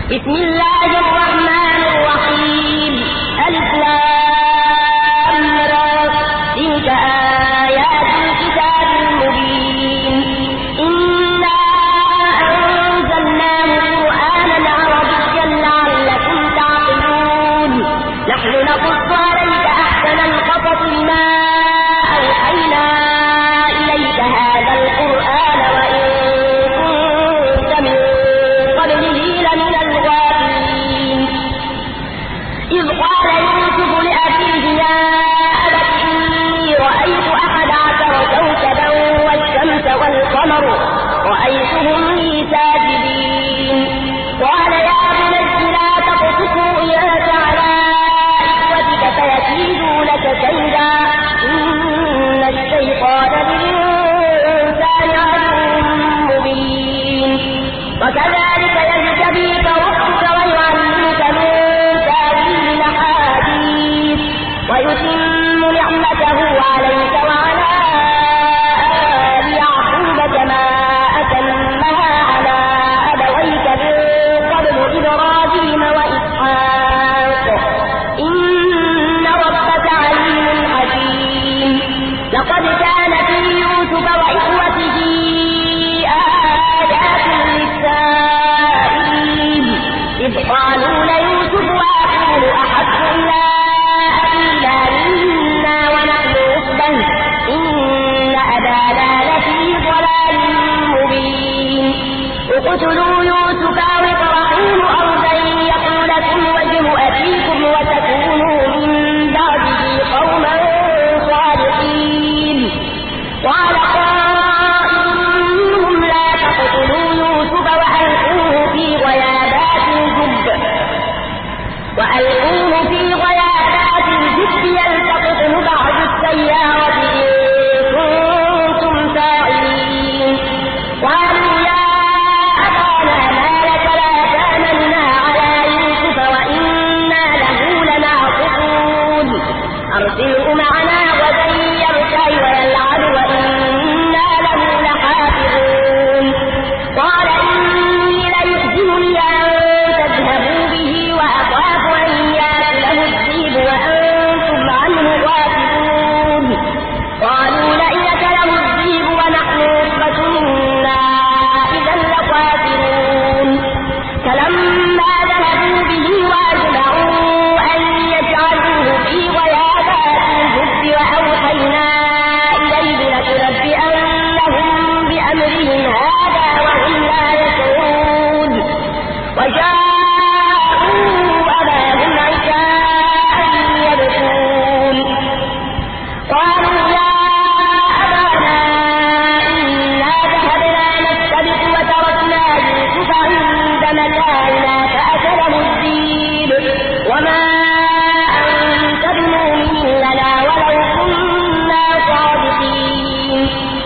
بسم الله الرحمن الرحيم. ألف لام را. تلك آيات الكتاب المبين. إنا أنزلناه قرآنا عربيا لعلكم تعقلون. نحن نقص عليك أحسن القصص بما أوحينا إليك هذا القرآن وإن كنت من قبله لمن الغافلين. إذ قال يوسف لأبيه يا أبت إني رأيت 11 كوكبا والشمس والقمر رأيتهم لي ساجدين. قال يا بني لا تقصص رؤياك على إخوتك فيكيدوا لك كيدا إن الشيطان للإنسان عدو مبين. وكذلك يجتبيك ربك ويعلمك من تأويل الأحاديث ويتم نعمته عليك وعلى آل يعقوب كما أتمها على أبويك من قبل إبراهيم وإسحاق إن ربك عليم حكيم. لقد كان في يوسف وإخوته آيات للسائلين إذ قالوا ليوسف وأخوه أحب إلى أبينا منا ونحن عصبة إن أبانا لفي ضلال مبين. اقتلوا يوسف أو اطرحوه أرضا يخل لكم وجه أبيكم وتكونوا من بعده قوما صالحين. قال قائل منهم لا تقتلوا يوسف وألقوه في غيابات الجب يلتقطه بعض السيارة إن كنتم فاعلين. قالوا يا أبانا ما لك لا تأمنا على يوسف وإنا له لناصحون. أرسله معنا غدا يرتع ويلعب وإنا له لحافظون. قال إني ليحزنني أن تذهبوا به وأخاف أن يأكله الذئب وأنتم عنه غافلون. قالوا لئن أكله الذئب ونحن عصبة إنا إذا لخاسرون. فلما ذهبوا به وأجمعوا أن يجعلوه في غيابات الجب وأوحينا إليه لتنبئنهم بأمرهم هذا وهم لا يشعرون. وجاءوا أباهم عشاء يبكون. قالوا يا أبانا إنا ذهبنا نستبق وتركنا يوسف عند متاعنا فأكله الذئب وما أنت بمؤمن لنا ولو كنا صادقين.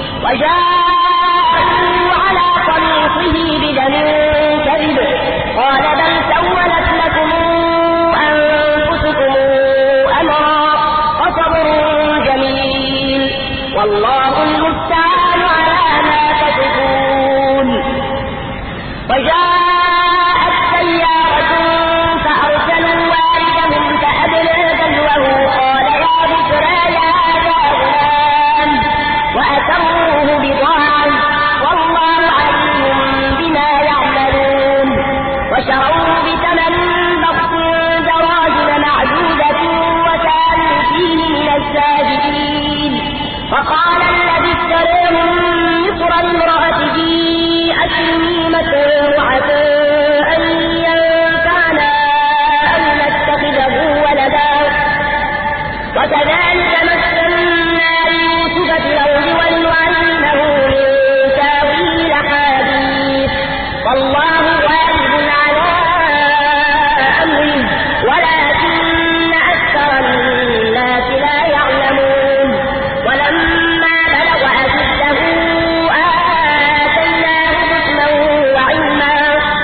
وجاءوا على قميصه بدم كذب قال بل سولت لكم أنفسكم أمرا فصبر جميل والله المستعان على ما تصفون. وجاءت سيارة فأرسلوا واردهم فأدلى دلوه قال يا بشرى هذا غلام وأسروه بضاعة والله عليم بما يعملون. وشروه بثمن بخس دراهم معدودة وكانوا فيه من الزاهدين. وقال الذي اشتريه من مصر لامرأته أكرمي مثواه عسى أن ينفعنا أو نتخذه ولدا. وكذلك مكنا ليوسف في الأرض ولنعلمه من تأويل الأحاديث والله غالب على أمره ولكن أكثر الناس لا يعلمون. ولما بلغ أشده آتيناه حكما وعلما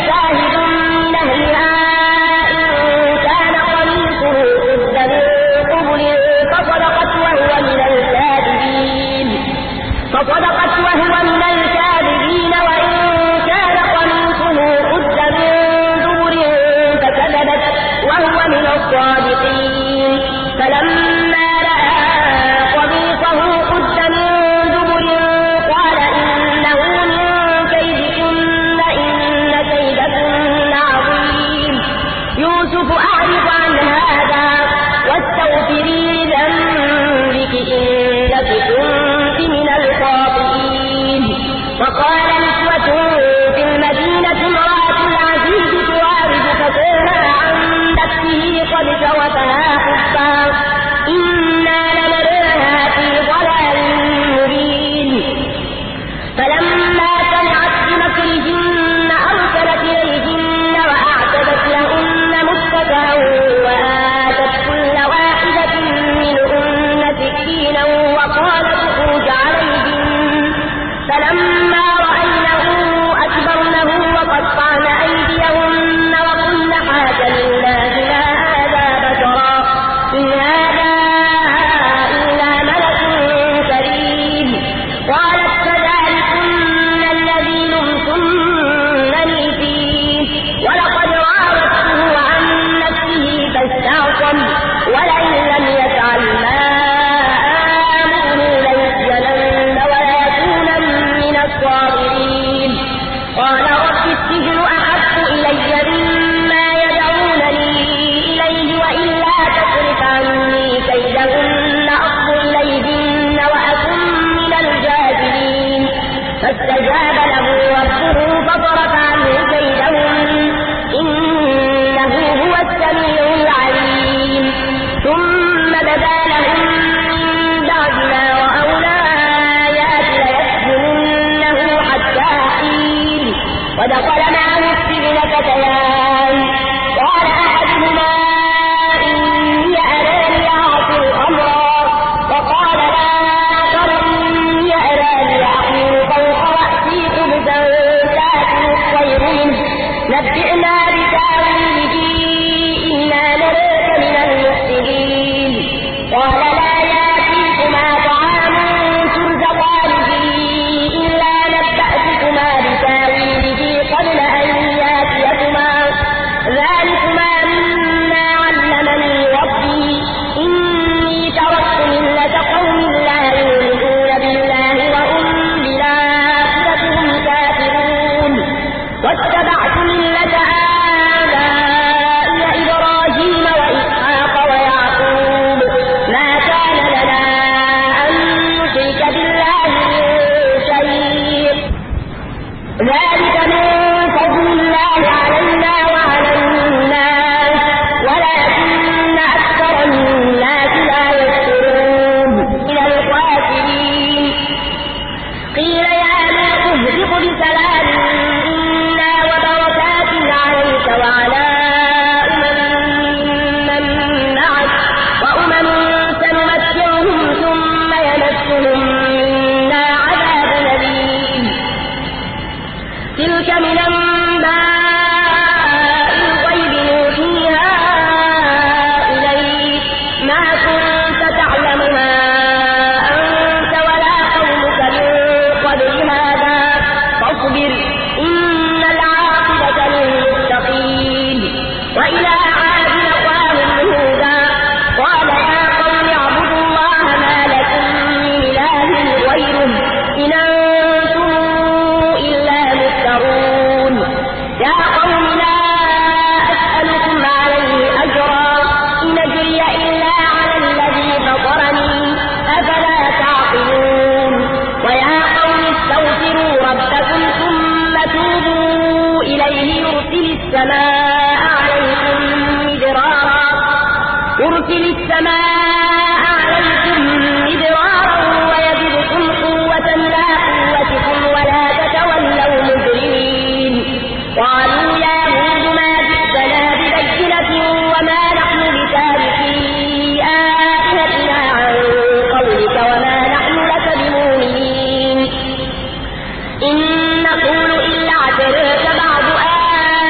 شاهد من أهلها إن كان قميصه قد من قبل فصدقت وهو من الكاذبين وإن كان قميصه قد من دبر فكذبت وهو من الصادقين فلما رأى قميصه قد من دبر قال إنه من كيدكن إن كيدكن عظيم يوسف أعرض عن هذا واستغفري لذنبك إنك كنت من الخاطئين. وقال نسوة في المدينة امرأة العزيز تراود فتاها عن نفسه قد شغفها حبا إنا لنراها في ضلال مبين. فلما سمعت بمكرهن أرسلت إليهن وأعتدت لهن متكئا وآتت كل واحدة منهن سكينا وقالت اخرج عليهن فلما رأينه أكبرنه وقطعن أيديهن وقلن حاش لله ما هذا بشرا إن هذا إلا ملك كريم. قالت فذلكن الذي لمتنني فيه ولقد راودته عن نفسه فاستعصم ولئن لم يفعل ما آمره ليسجنن ويكونن من الصاغرين. قال رب السجن أحب إلي مما يدعونني إليه وإلا تصرف عني كيدهن أصب إليهن وأكن من الجاهلين. فاستجاب له ربه فصرف عنه كيدهن إنه هو السميع العليم. ثم بدا لهم من بعد ما رأوا الآيات ليسجننه حتى حين. ودخل معه السجن فتيان قال أحدهما إني أراني أعصر خمرا وقال الآخر إني أراني أحمل فوق رأسي خبزا تأكل الطير منه نبئنا بتأويله إنا نراك من المحسنين. قال لا يأتيكما طعام ترزقانه إلا نبأتكما بتأويله قبل أن يأتيكما ذلكما مما علمني ربي إني تركت ملة قوم لا يؤمنون بالله وهم بالآخرة هم كافرون واتبعت ملة آبائي إبراهيم وإسحاق ويعقوب ما كان لنا أن نشرك بالله من شيء ذلك من فضل الله علينا وعلى الناس ولكن أكثر الناس لا يشكرون. من الخاسرين قيل يا نوح اهبط بسلام منا وبركات عليك وعلى أمم معك وأمم سنمتعهم ثم يمسهم منا عذاب أليم. تلك من أنباء الغيب نوحيها إليك ما كنت تعلمها أنت ولا قومك من قبل هذا فاصبر إن العاقبة للمتقين. وإلى عاد أخاهم هودا قال يا قوم اعبدوا الله ما لكم من إله غيره إن أنتم إلا مفترون. يا قوم لا أسألكم عليه أجرا إن أجري إلا على الذي فطرني أفلا تعقلون. ويا قوم استغفروا ربكم ثم توبوا إليه يرسل السماء عليكم مدرارا ويزدكم قوة إلى قوتكم ولا تتولوا مجرمين. قالوا يا هود ما جئتنا ببينة وما نحن بتاركي آلهتنا عن قولك وما نحن لك بمؤمنين إن نقول إلا اعتراك بعض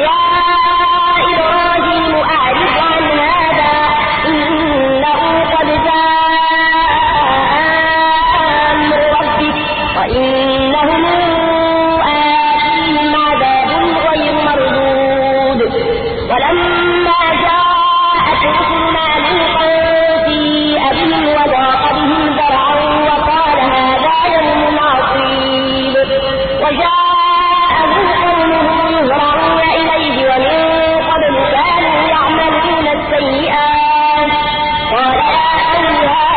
يا إبراهيم أعرض عن هذا إنه قد جاء أمر ربك وإنهم آتيهم عذاب غير مردود. ولما جاءت رسلنا لوطا سيء بهم وضاق بهم ذرعا وقال هذا يوم عصيب وجاءه قومه يهرعون إليه ومن قبل كانوا يعملون السيئات قال يا قوم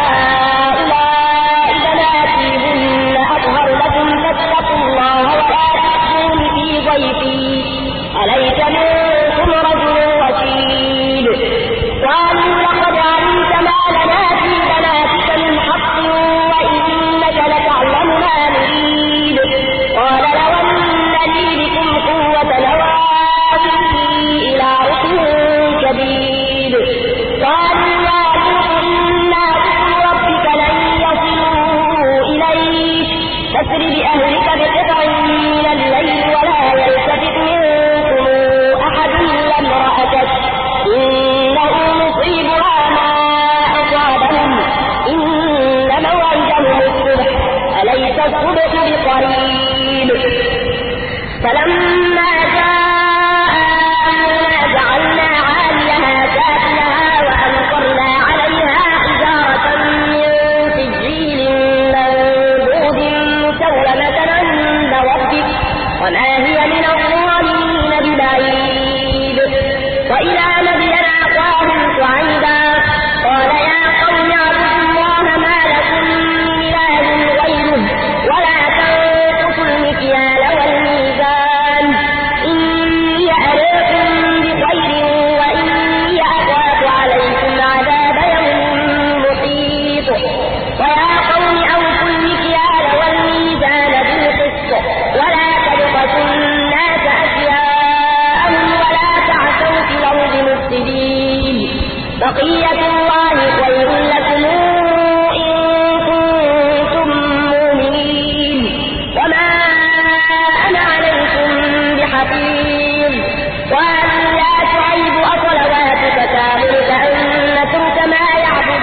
هؤلاء بناتي هن أطهر لكم فاتقوا الله ولا تخزون في ضيفي أليس منكم رجل رشيد. قالوا لقد علمت ما لنا في بناتك من حق وإنك لتعلم ما نريد. قال لو أن لي بكم قوة لوآوي إلى ركن شديد. قالوا يا لوط إنا رسل ربك لن يصلوا إليك فاسر بأهلك بقطع من الليل ولا يلتفت منكم أحد إلا امرأتك إنه مصيبها ما أصابهم إن موعدهم الصبح أليس الصبح بقريب. فلما جاء أمرنا جعلنا عاليها سافلها وأمطرنا عليها حجارة من سجيل منضود مسومة عند ربك وما هي من الظالمين ببعيد. وإلى مدين أخاهم شعيبا قال يا قوم اعبدوا الله ما لكم من إله غيره ولا تنقصوا المكيال والميزان إني أراكم بخير وإني أخاف عليكم عذاب يوم محيط. ويا قوم أوفوا المكيال والميزان بالقسط ولا تبخسوا الناس أشياءهم ولا تعثوا في الأرض مفسدين. بقية الله خير لكم إن كنتم مؤمنين وما أنا عليكم بحفيظ. قالوا يا شعيب أصلواتك تأمرك أن نترك ما يعبد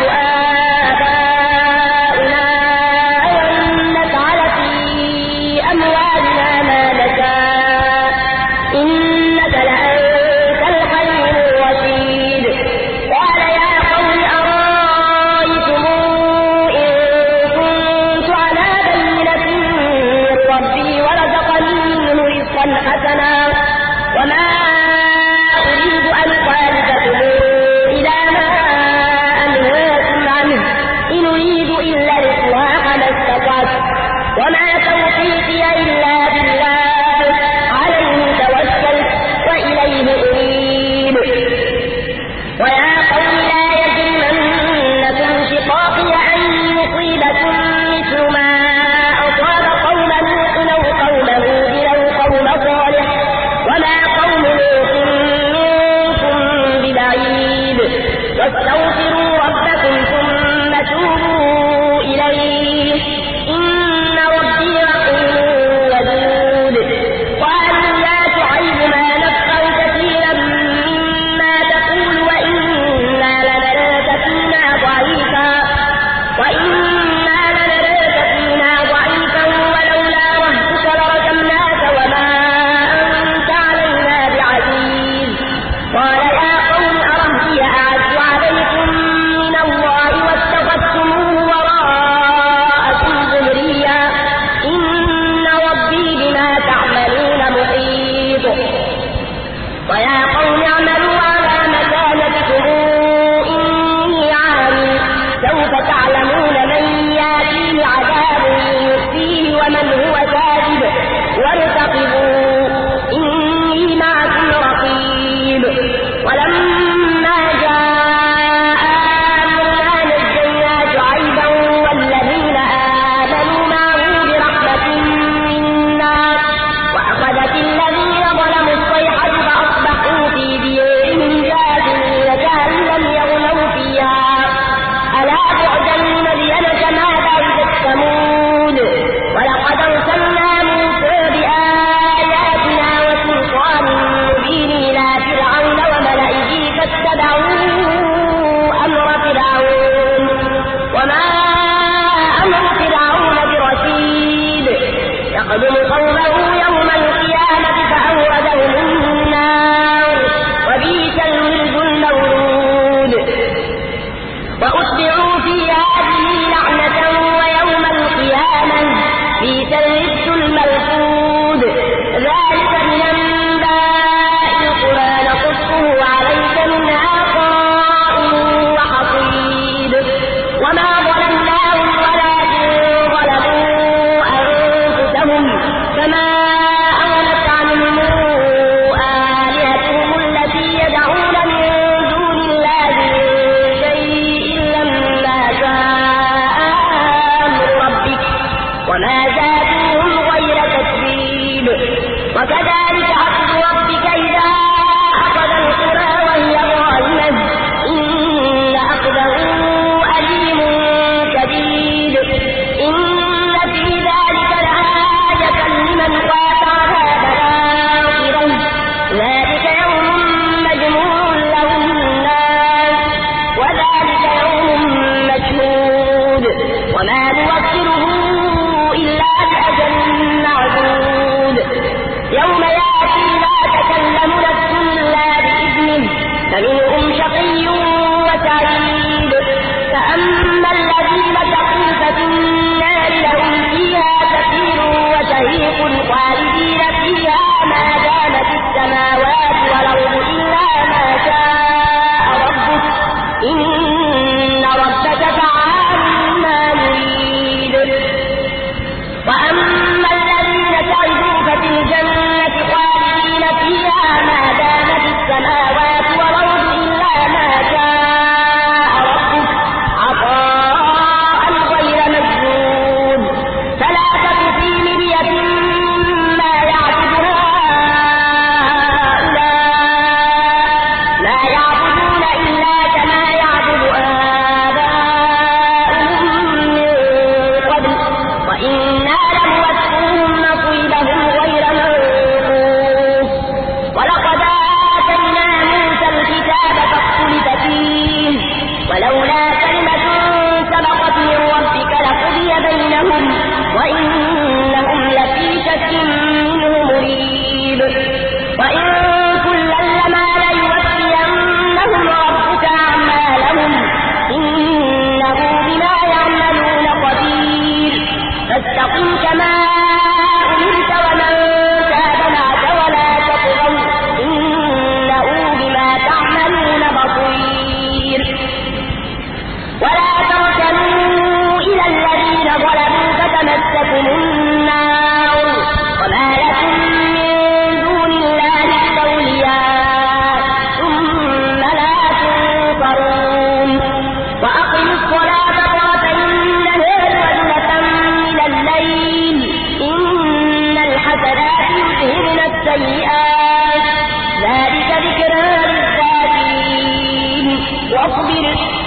آباؤنا أو أن نفعل في أموالنا ما نشاء إنك لأنت الحليم الرشيد. قال يا قوم أرأيتم إن كنت على بينة من ربي ورزقني منه رزقا حسنا وما أريد أن أخالفكم إلى ما أنهاكم عنه إن أريد إلا الإصلاح ما استطعت وما توفيقي إلا بالله عليه توكلت وإليه أنيب. ويا قوم لا يجرمنكم شقاقي أن يصيبكم مثل ما أصاب قوم لوط أو قوم هود أو قوم صالح وما قوم لوط منكم ببعيد. واستغفروا ربكم ثم توبوا إليه إن ربي رحيم ودود. قالوا يا شعيب ما نفقه كثيرا مما تقول وإنا لنراك فينا ضعيفا ولولا رهتك لرجمناك وما أنت علينا بعزيز. قال يا قوم أرهطي أعز عليكم من الله واتخذتموه وراءكم ظهريا إن ربي بما تعملون محيط. ويا قوم اعملوا على مكانتكم إني عامل سوف تعلمون من يأتيه عذاب يخزيه ومن هو كاذب وارتقبوا إني معكم رقيب. ولما جاء أمرنا نجينا شعيبا والذين آمنوا معه برحمة منا وأخذت الذين ظلموا الصيحة فأصبحوا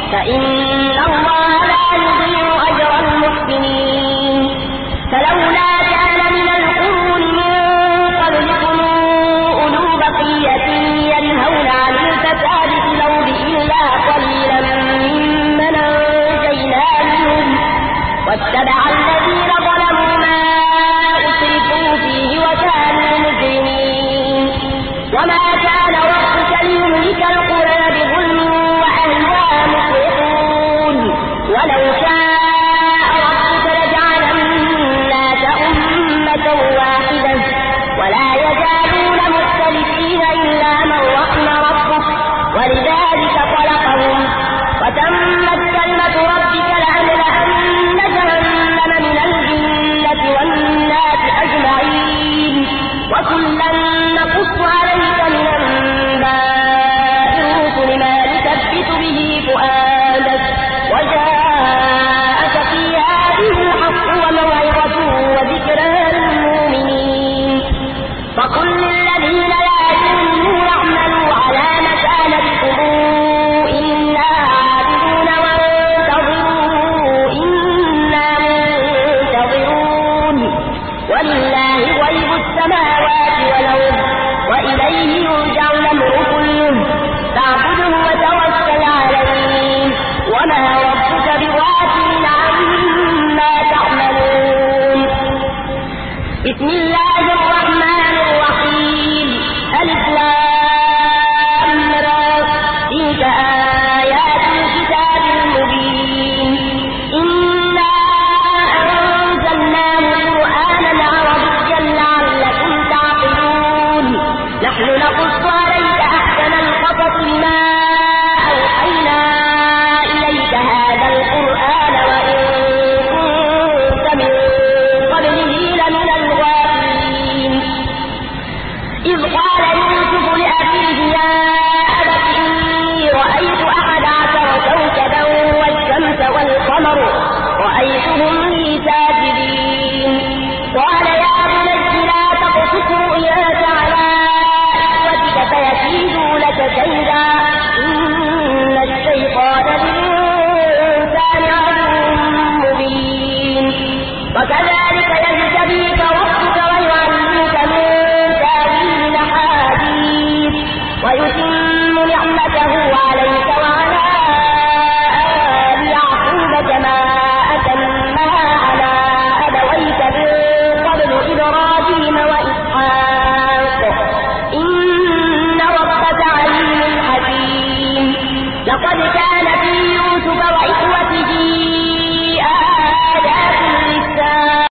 فإن الله لا يضيع أجر المحسنين فلولا كان من القرون من قبلكم أولو بقية ينهون عن الفساد في الأرض إلا قليلا ممن أنجينا منهم واتبع الذين ظلموا ما أترفوا فيه وكانوا مجرمين وما كان ربك ليهلك القرى بظلم وأهلها مصلحون ولو شاء ربك لجعل الناس أمة واحدة ولا يزالون مختلفين إلا من رحم ربك ولذلك خلقهم وتمت كلمة ربك لأملأن جهنم من الجنة والناس أجمعين وكلا نقص عليك من أنباء الرسل ما نثبت به فؤادك وجاءك في هذه الحق وموعظة وذكرى للمؤمنين فقل للذين لا يؤمنون اعملوا على مكانتكم إنا عابدون وانتظروا إنا منتظرون ولله غيب السماوات والأرض وإليه يرجع الأمر كله فاعبده وتوكل عليه وما ربك بغافل عما تعملون بسم الله الرحمن الرحيم ألف لام را تلك آيات الكتاب المبين إنا أنزلناه قرآنا عربيا لعلكم تعقلون نحن نقص عليك أحسن القصص بما أوحينا إليك هذا القرآن وإن كنت من قبله لمن الغافلين إذ قال يوسف لأبيه يا أبت إني رأيت 11 كوكبا والشمس والقمر رأيتهم لي ساجدين قال يا بني لا تقصص رؤياك على إخوتك فيكيدوا لك كيدا إن الشيطان للإنسان عدو مبين وكذلك يجتبيك ربك ويعلمك من تأويل الأحاديث ويتم نعمته عليك وعلى آل يعقوب كما أتمها على أبويك من قبل إبراهيم وإسحاق إن ربك عليم حكيم لقد كان